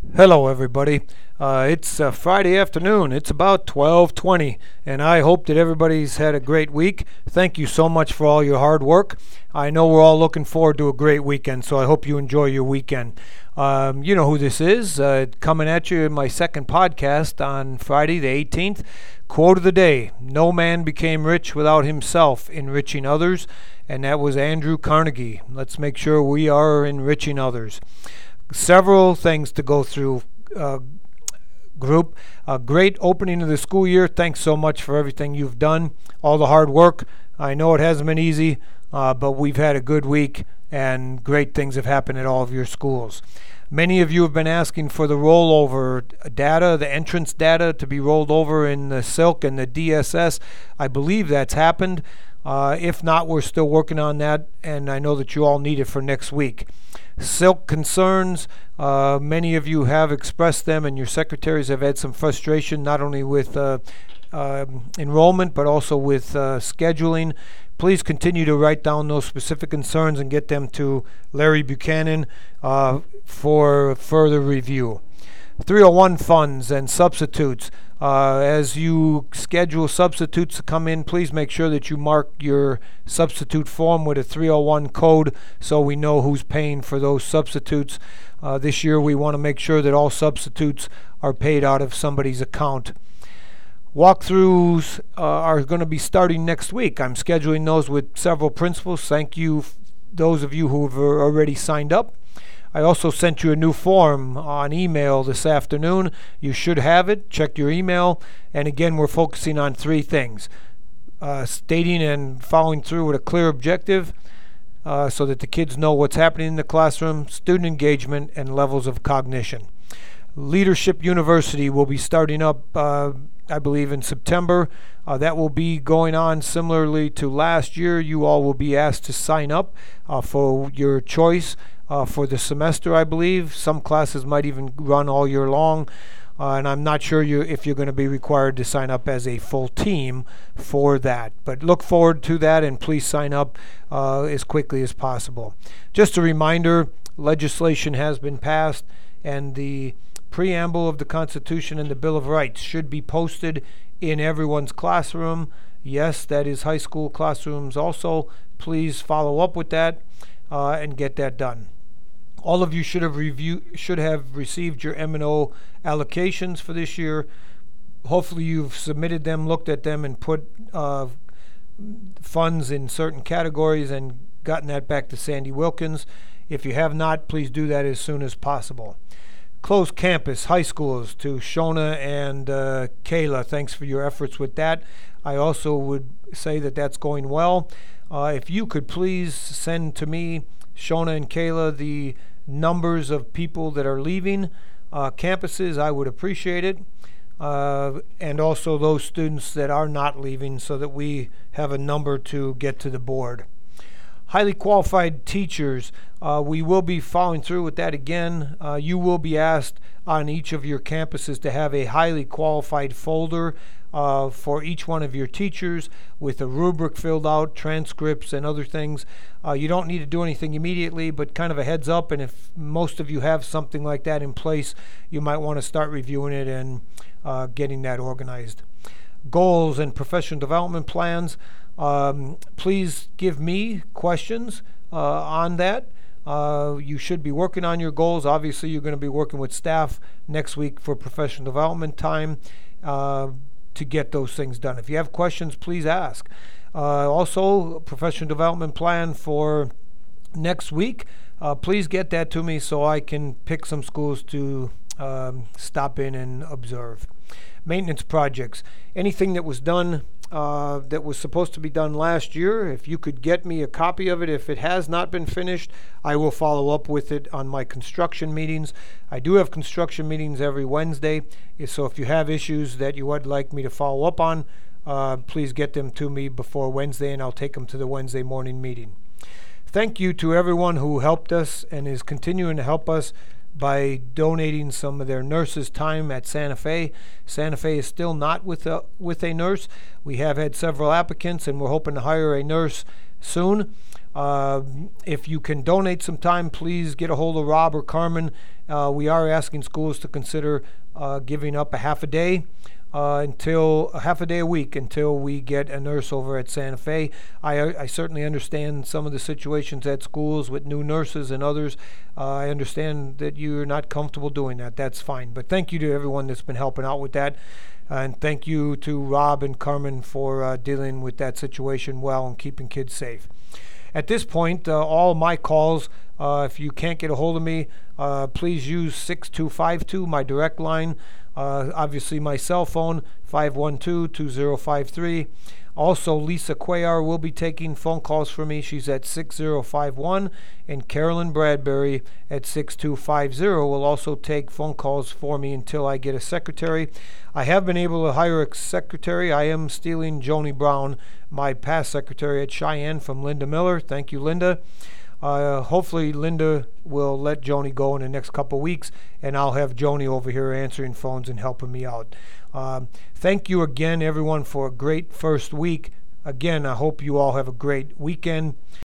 Hello, everybody. It's Friday afternoon. It's about 12:20, and I hope that everybody's had a great week. Thank you so much for all your hard work. I know we're all looking forward to a great weekend, so I hope you enjoy your weekend. You know who this is. Coming at you in my second podcast on Friday the 18th. Quote of the day: "No man became rich without himself enriching others," and that was Andrew Carnegie. Let's make sure we are enriching others. Several things to go through, group. A great opening of the school year. Thanks so much for everything you've done, all the hard work. I know it hasn't been easy, but we've had a good week and great things have happened at all of your schools. Many of you have been asking for the rollover data, the entrance data to be rolled over in the Silk and the DSS. I believe that's happened. If not, we're still working on that, and I know that you all need it for next week. Silk concerns, many of you have expressed them, and your secretaries have had some frustration not only with enrollment but also with scheduling. Please continue to write down those specific concerns and get them to Larry Buchanan for further review. 301 funds and substitutes. As you schedule substitutes to come in, please make sure that you mark your substitute form with a 301 code so we know who's paying for those substitutes. This year we want to make sure that all substitutes are paid out of somebody's account. Walkthroughs are going to be starting next week. I'm scheduling those with several principals. Thank you, those of you who have already signed up. I also sent you a new form on email this afternoon. You should have it. Check your email. And again, we're focusing on three things. Stating and following through with a clear objective so that the kids know what's happening in the classroom, student engagement, and levels of cognition. Leadership University will be starting up, I believe, in September. That will be going on similarly to last year. You all will be asked to sign up for your choice. For the semester, I believe. Some classes might even run all year long, and I'm not sure if you're going to be required to sign up as a full team for that. But look forward to that, and please sign up as quickly as possible. Just a reminder, legislation has been passed, and the preamble of the Constitution and the Bill of Rights should be posted in everyone's classroom. Yes, that is high school classrooms also. Please follow up with that and get that done. All of you should have received your M&O allocations for this year. Hopefully you've submitted them, looked at them, and put funds in certain categories and gotten that back to Sandy Wilkins. If you have not, please do that as soon as possible. Closed campus high schools to Shona and Kayla. Thanks for your efforts with that. I also would say that that's going well. If you could please send to me, Shona and Kayla, the numbers of people that are leaving campuses, I would appreciate it. And also those students that are not leaving so that we have a number to get to the board. Highly qualified teachers, we will be following through with that again. You will be asked on each of your campuses to have a highly qualified folder for each one of your teachers with a rubric filled out, transcripts, and other things. You don't need to do anything immediately, but kind of a heads up, and if most of you have something like that in place, you might want to start reviewing it and getting that organized. Goals and professional development plans. Please give me questions on that. You should be working on your goals. Obviously, you're going to be working with staff next week for professional development time to get those things done. If you have questions, please ask. Also, professional development plan for next week. Please get that to me so I can pick some schools to stop in and observe. Maintenance projects. Anything that was done that was supposed to be done last year, if you could get me a copy of it. If it has not been finished, I will follow up with it on my construction meetings. I do have construction meetings every Wednesday, so if you have issues that you would like me to follow up on, please get them to me before Wednesday, and I'll take them to the Wednesday morning meeting. Thank you to everyone who helped us and is continuing to help us by donating some of their nurses' time at Santa Fe. Santa Fe is still not with a nurse. We have had several applicants, and we're hoping to hire a nurse soon. If you can donate some time, please get a hold of Rob or Carmen We are asking schools to consider giving up a half a day a week until we get a nurse over at Santa Fe. I certainly understand some of the situations at schools with new nurses and others. I understand that you're not comfortable doing that. That's fine. But thank you to everyone that's been helping out with that. And thank you to Rob and Carmen for dealing with that situation well and keeping kids safe. At this point, all my calls, if you can't get a hold of me, please use 6252, my direct line. Obviously, my cell phone, 512-2053. Also, Lisa Cuellar will be taking phone calls for me. She's at 6051. And Carolyn Bradbury at 6250 will also take phone calls for me until I get a secretary. I have been able to hire a secretary. I am stealing Joni Brown, my past secretary at Cheyenne, from Linda Miller. Thank you, Linda. Hopefully Linda will let Joni go in the next couple weeks, and I'll have Joni over here answering phones and helping me out. Thank you again, everyone, for a great first week. Again, I hope you all have a great weekend.